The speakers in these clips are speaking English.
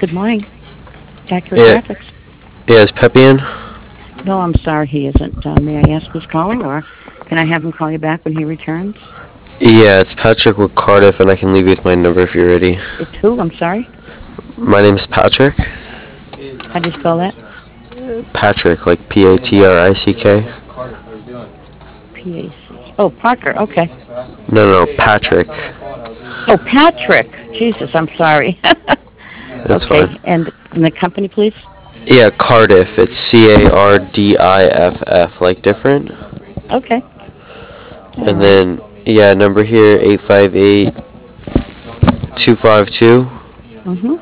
Good morning, Dr. Yeah, Graphics. yeah, is Pepe in? No, I'm sorry he isn't. May I ask who's calling, or can I have him call you back when he returns? Yeah, it's Patrick with Cardiff, and I can leave you with my number if you're ready. It's who? I'm sorry. My name's Patrick. How do you spell that? Patrick, like Patrick. P-A-C. Oh, Parker. Okay. No, Patrick. Oh, Patrick. Jesus, I'm sorry. That's fine. Okay, and the company, please? Yeah, Cardiff. It's Cardiff, like different. Okay. All And right. then, yeah, number here, 858-252-1481. Mm-hmm.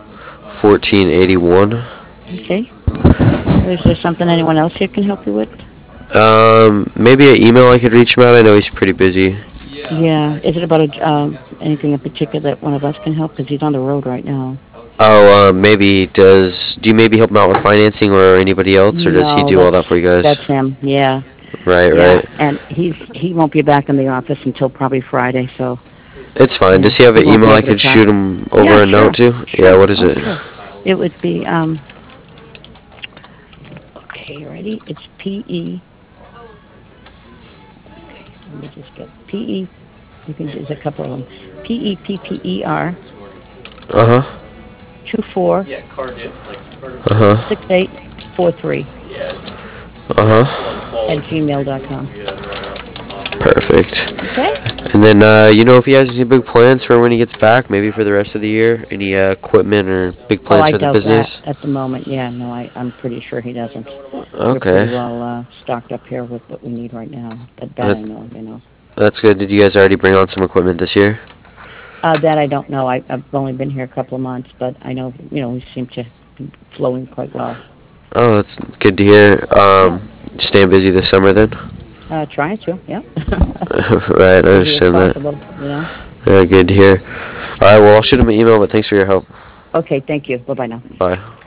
Okay. Is there something anyone else here can help you with? Maybe an email I could reach him at. I know he's pretty busy. Yeah. Is it about anything in particular that one of us can help? Because he's on the road right now. Oh, maybe do you maybe help him out with financing or anybody else, or does he No, do all that for you that's guys? him. Yeah. Right, Yeah, right. and he won't be back in the office until probably Friday, so It's fine. yeah, Does he have he an won't email be I able to could talk. shoot him Yeah, over a note sure, to? Yeah, sure. what is Oh, it? sure. It would be okay. You ready? It's PE. Okay, let me just get PE. You can there's a couple of them. PEPPER Uh huh. 24 Uh six huh. eight four three Uh huh. at gmail.com. Perfect. Okay. And then, if he has any big plans for when he gets back, maybe for the rest of the year, any equipment or big Oh, plans I for the doubt that business? at the moment. Yeah, no, I'm pretty sure he doesn't. We're pretty Okay. well stocked up here with what we need right now. That That, I know. that's good. Did you guys already bring on some equipment this year? That I don't know. I've only been here a couple of months, but I know we seem to be flowing quite well. Oh, that's good to hear. Yeah. Staying busy this summer then? Trying to. Yeah. Right, I Busy as understand that. possible. Yeah, good to hear. All right, well, I'll shoot him an email, but thanks for your help. Okay. Thank you. Bye bye now. Bye.